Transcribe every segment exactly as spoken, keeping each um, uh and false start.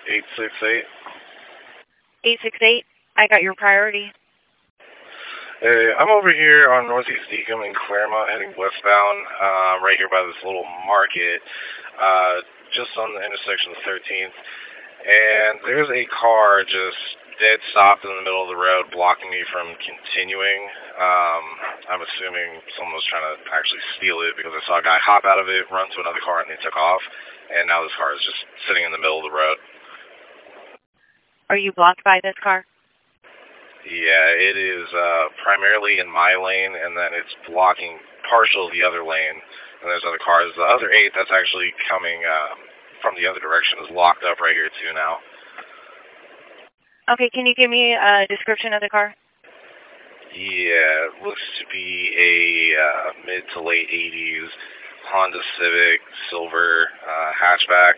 eight six eight. eight six eight, I got your priority. Hey, I'm over here on Northeast Ecom in Claremont heading westbound, uh, right here by this little market, uh, just on the intersection of thirteenth. And there's a car just dead stopped in the middle of the road blocking me from continuing. Um, I'm assuming someone was trying to actually steal it because I saw a guy hop out of it, run to another car, and they took off. And now this car is just sitting in the middle of the road. Are you blocked by this car? Yeah, it is uh, primarily in my lane, and then it's blocking partial of the other lane. And there's other cars. The other eight that's actually coming uh, from the other direction is locked up right here too now. Okay, can you give me a description of the car? Yeah, it looks to be a uh, mid to late eighties Honda Civic, silver uh, hatchback.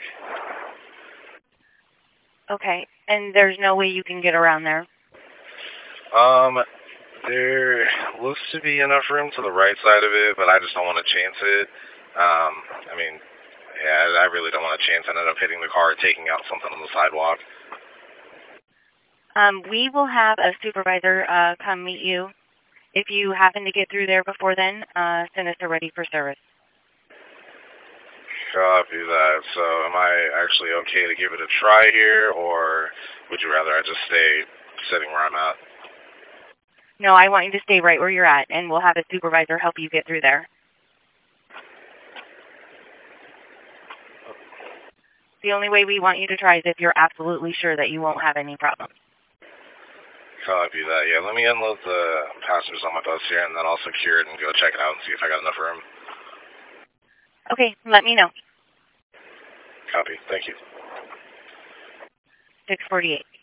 Okay, and there's no way you can get around there? Um, there looks to be enough room to the right side of it, but I just don't want to chance it. Um, I mean, yeah, I really don't want to chance ended up hitting the car or taking out something on the sidewalk. Um, we will have a supervisor uh, come meet you. If you happen to get through there before then, uh, send us a ready for service. Copy that. So am I actually okay to give it a try here, or would you rather I just stay sitting where I'm at? No, I want you to stay right where you're at, and we'll have a supervisor help you get through there. The only way we want you to try is if you're absolutely sure that you won't have any problems. Copy that. Yeah, let me unload the passengers on my bus here, and then I'll secure it and go check it out and see if I got enough room. Okay, let me know. Copy. Thank you. six forty-eight.